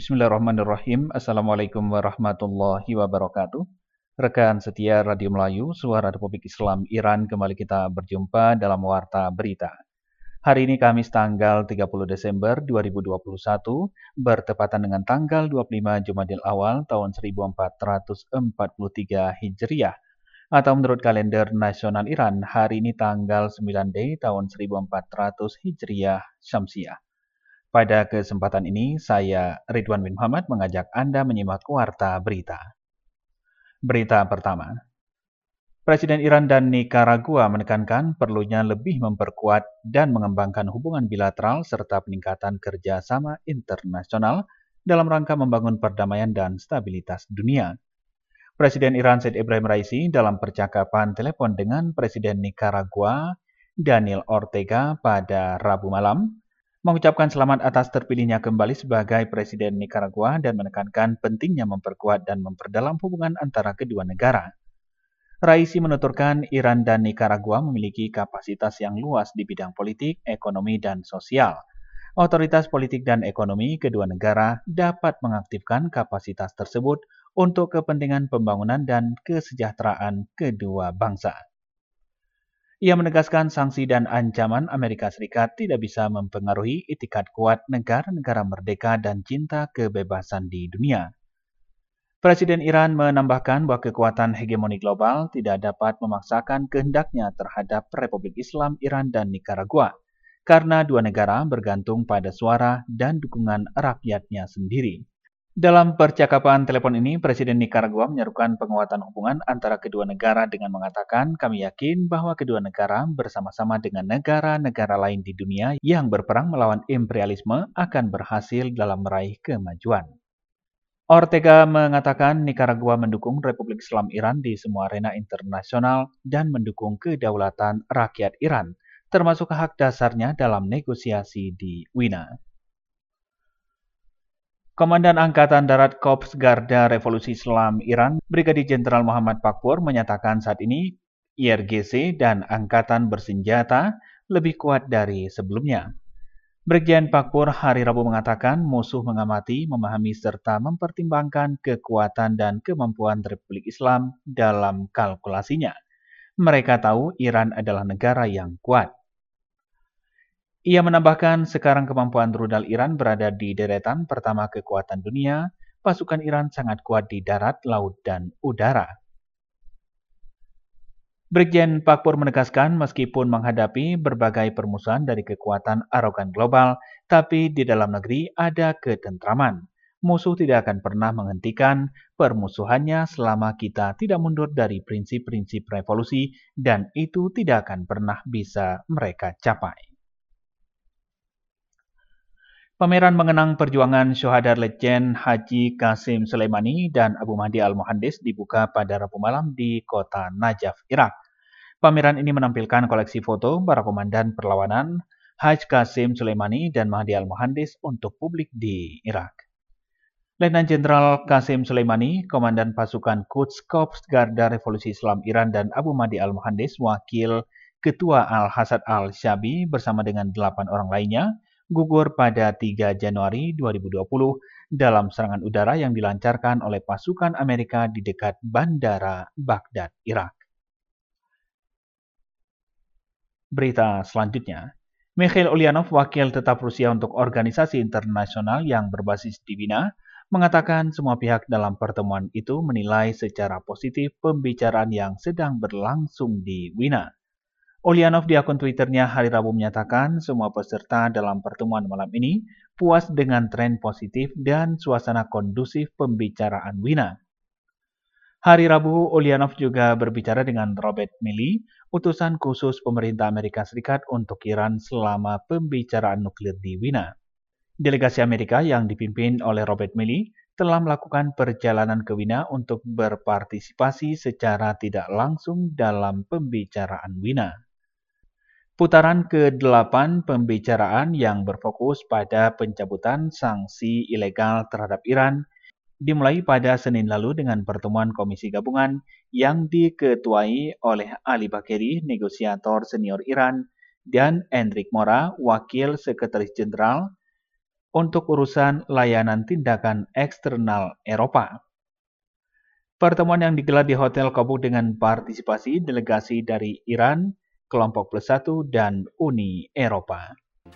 Bismillahirrahmanirrahim. Assalamualaikum warahmatullahi wabarakatuh. Rekan setia Radio Melayu, Suara Republik Islam Iran, kembali kita berjumpa dalam Warta Berita. Hari ini Kamis tanggal 30 Desember 2021, bertepatan dengan tanggal 25 Jumadil Awal tahun 1443 Hijriah. Atau menurut kalender nasional Iran, hari ini tanggal 9 Dei tahun 1400 Hijriah Syamsiah. Pada kesempatan ini, saya Ridwan bin Muhammad mengajak Anda menyimak Warta Berita. Berita pertama. Presiden Iran dan Nikaragua menekankan perlunya lebih memperkuat dan mengembangkan hubungan bilateral serta peningkatan kerjasama internasional dalam rangka membangun perdamaian dan stabilitas dunia. Presiden Iran Said Ibrahim Raisi dalam percakapan telepon dengan Presiden Nikaragua Daniel Ortega pada Rabu malam mengucapkan selamat atas terpilihnya kembali sebagai Presiden Nikaragua dan menekankan pentingnya memperkuat dan memperdalam hubungan antara kedua negara. Raisi menuturkan Iran dan Nikaragua memiliki kapasitas yang luas di bidang politik, ekonomi, dan sosial. Otoritas politik dan ekonomi kedua negara dapat mengaktifkan kapasitas tersebut untuk kepentingan pembangunan dan kesejahteraan kedua bangsa. Ia menegaskan sanksi dan ancaman Amerika Serikat tidak bisa mempengaruhi itikat kuat negara-negara merdeka dan cinta kebebasan di dunia. Presiden Iran menambahkan bahwa kekuatan hegemoni global tidak dapat memaksakan kehendaknya terhadap Republik Islam Iran dan Nikaragua, karena dua negara bergantung pada suara dan dukungan rakyatnya sendiri. Dalam percakapan telepon ini, Presiden Nikaragua menyerukan penguatan hubungan antara kedua negara dengan mengatakan, kami yakin bahwa kedua negara bersama-sama dengan negara-negara lain di dunia yang berperang melawan imperialisme akan berhasil dalam meraih kemajuan. Ortega mengatakan Nikaragua mendukung Republik Islam Iran di semua arena internasional dan mendukung kedaulatan rakyat Iran, termasuk hak dasarnya dalam negosiasi di Wina. Komandan Angkatan Darat Korps Garda Revolusi Islam Iran, Brigadir Jenderal Muhammad Pakpor menyatakan saat ini IRGC dan Angkatan Bersenjata lebih kuat dari sebelumnya. Brigjen Pakpor hari Rabu mengatakan musuh mengamati, memahami serta mempertimbangkan kekuatan dan kemampuan Republik Islam dalam kalkulasinya. Mereka tahu Iran adalah negara yang kuat. Ia menambahkan sekarang kemampuan rudal Iran berada di deretan pertama kekuatan dunia, pasukan Iran sangat kuat di darat, laut, dan udara. Brigjen Pakpor menegaskan meskipun menghadapi berbagai permusuhan dari kekuatan arogan global, tapi di dalam negeri ada ketentraman. Musuh tidak akan pernah menghentikan permusuhannya selama kita tidak mundur dari prinsip-prinsip revolusi dan itu tidak akan pernah bisa mereka capai. Pameran mengenang perjuangan syuhada Letjen Haji Qasim Soleimani dan Abu Mahdi Al-Muhandis dibuka pada Rabu malam di kota Najaf, Irak. Pameran ini menampilkan koleksi foto para komandan perlawanan Haji Qasim Soleimani dan Mahdi Al-Muhandis untuk publik di Irak. Letnan Jenderal Qasim Soleimani, Komandan Pasukan Quds Korps Garda Revolusi Islam Iran dan Abu Mahdi Al-Muhandis, Wakil Ketua Al-Hasad Al-Syabi bersama dengan 8 orang lainnya, gugur pada 3 Januari 2020 dalam serangan udara yang dilancarkan oleh pasukan Amerika di dekat Bandara Baghdad, Irak. Berita selanjutnya, Mikhail Ulyanov, wakil tetap Rusia untuk organisasi internasional yang berbasis di Wina, mengatakan semua pihak dalam pertemuan itu menilai secara positif pembicaraan yang sedang berlangsung di Wina. Ulyanov di akun Twitternya hari Rabu menyatakan semua peserta dalam pertemuan malam ini puas dengan tren positif dan suasana kondusif pembicaraan Wina. Hari Rabu, Ulyanov juga berbicara dengan Robert Milley, utusan khusus pemerintah Amerika Serikat untuk Iran selama pembicaraan nuklir di Wina. Delegasi Amerika yang dipimpin oleh Robert Milley telah melakukan perjalanan ke Wina untuk berpartisipasi secara tidak langsung dalam pembicaraan Wina. Putaran ke-8 pembicaraan yang berfokus pada pencabutan sanksi ilegal terhadap Iran dimulai pada Senin lalu dengan pertemuan Komisi Gabungan yang diketuai oleh Ali Bagheri, negosiator senior Iran, dan Enrique Mora, Wakil Sekretaris Jenderal untuk urusan layanan tindakan eksternal Eropa. Pertemuan yang digelar di Hotel Kobuk dengan partisipasi delegasi dari Iran, Kelompok Plus 1, dan Uni Eropa.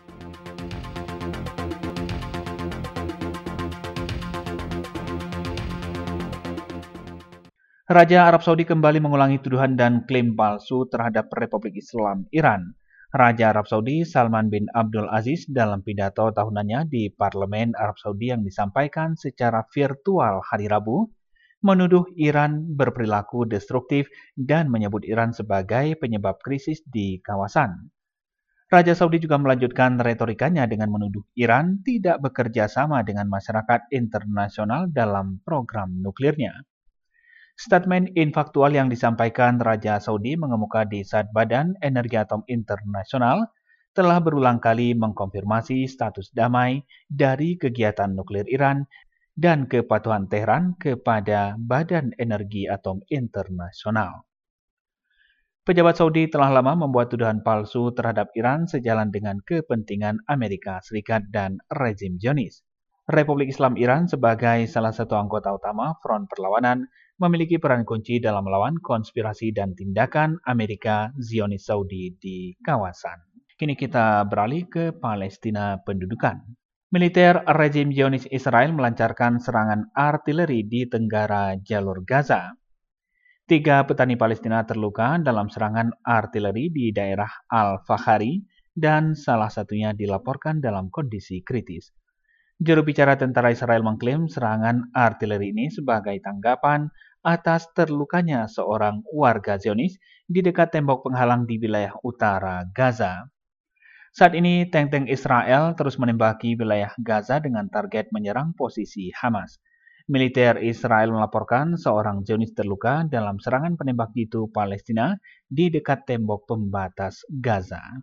Raja Arab Saudi kembali mengulangi tuduhan dan klaim palsu terhadap Republik Islam Iran. Raja Arab Saudi Salman bin Abdul Aziz dalam pidato tahunannya di Parlemen Arab Saudi yang disampaikan secara virtual hari Rabu, menuduh Iran berperilaku destruktif dan menyebut Iran sebagai penyebab krisis di kawasan. Raja Saudi juga melanjutkan retorikanya dengan menuduh Iran tidak bekerja sama dengan masyarakat internasional dalam program nuklirnya. Statement infaktual yang disampaikan Raja Saudi mengemuka di saat Badan Energi Atom Internasional telah berulang kali mengkonfirmasi status damai dari kegiatan nuklir Iran dan kepatuhan Teheran kepada Badan Energi Atom Internasional. Pejabat Saudi telah lama membuat tuduhan palsu terhadap Iran sejalan dengan kepentingan Amerika Serikat dan rezim Zionis. Republik Islam Iran sebagai salah satu anggota utama Front Perlawanan memiliki peran kunci dalam melawan konspirasi dan tindakan Amerika Zionis Saudi di kawasan. Kini kita beralih ke Palestina pendudukan. Militer rezim Zionis Israel melancarkan serangan artileri di tenggara jalur Gaza. 3 petani Palestina terluka dalam serangan artileri di daerah Al-Fakhari dan salah satunya dilaporkan dalam kondisi kritis. Juru bicara tentara Israel mengklaim serangan artileri ini sebagai tanggapan atas terlukanya seorang warga Zionis di dekat tembok penghalang di wilayah utara Gaza. Saat ini, tank-tank Israel terus menembaki wilayah Gaza dengan target menyerang posisi Hamas. Militer Israel melaporkan seorang Zionis terluka dalam serangan penembak jitu Palestina di dekat tembok pembatas Gaza.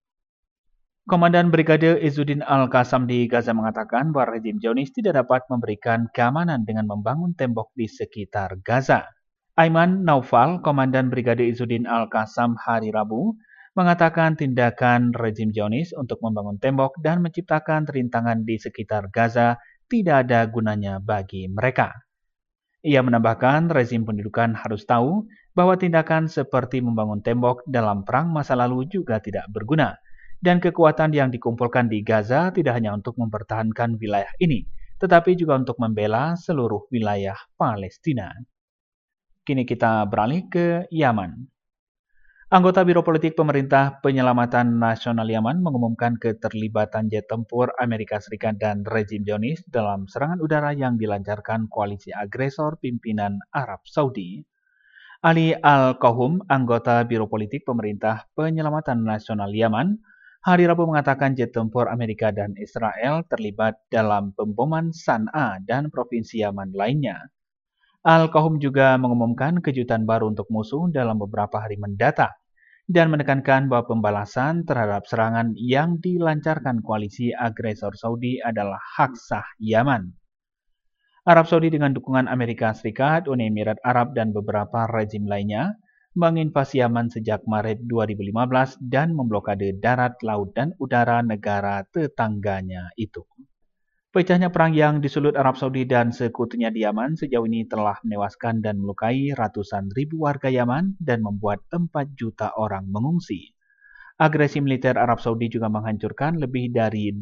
Komandan Brigade Izzuddin Al-Qassam di Gaza mengatakan bahwa rezim Zionis tidak dapat memberikan keamanan dengan membangun tembok di sekitar Gaza. Aiman Naufal, Komandan Brigade Izzuddin Al-Qassam hari Rabu, mengatakan tindakan rezim Zionis untuk membangun tembok dan menciptakan rintangan di sekitar Gaza tidak ada gunanya bagi mereka. Ia menambahkan rezim pendudukan harus tahu bahwa tindakan seperti membangun tembok dalam perang masa lalu juga tidak berguna, dan kekuatan yang dikumpulkan di Gaza tidak hanya untuk mempertahankan wilayah ini, tetapi juga untuk membela seluruh wilayah Palestina. Kini kita beralih ke Yaman. Anggota Biro Politik Pemerintah Penyelamatan Nasional Yaman mengumumkan keterlibatan jet tempur Amerika Serikat dan rezim Zionis dalam serangan udara yang dilancarkan koalisi agresor pimpinan Arab Saudi. Ali Al-Qahum, anggota Biro Politik Pemerintah Penyelamatan Nasional Yaman, hari Rabu mengatakan jet tempur Amerika dan Israel terlibat dalam pemboman San'a dan provinsi Yaman lainnya. Al-Qahum juga mengumumkan kejutan baru untuk musuh dalam beberapa hari mendatang dan menekankan bahwa pembalasan terhadap serangan yang dilancarkan koalisi agresor Saudi adalah hak sah Yaman. Arab Saudi dengan dukungan Amerika Serikat, Uni Emirat Arab, dan beberapa rezim lainnya menginvasi Yaman sejak Maret 2015 dan memblokade darat, laut, dan udara negara tetangganya itu. Pecahnya perang yang disulut Arab Saudi dan sekutunya di Yaman sejauh ini telah menewaskan dan melukai ratusan ribu warga Yaman dan membuat 4 juta orang mengungsi. Agresi militer Arab Saudi juga menghancurkan lebih dari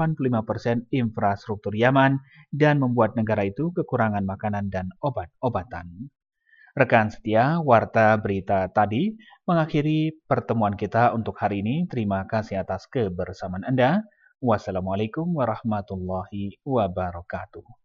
85% infrastruktur Yaman dan membuat negara itu kekurangan makanan dan obat-obatan. Rekan setia, Warta Berita tadi mengakhiri pertemuan kita untuk hari ini. Terima kasih atas kebersamaan Anda. Wassalamualaikum warahmatullahi wabarakatuh.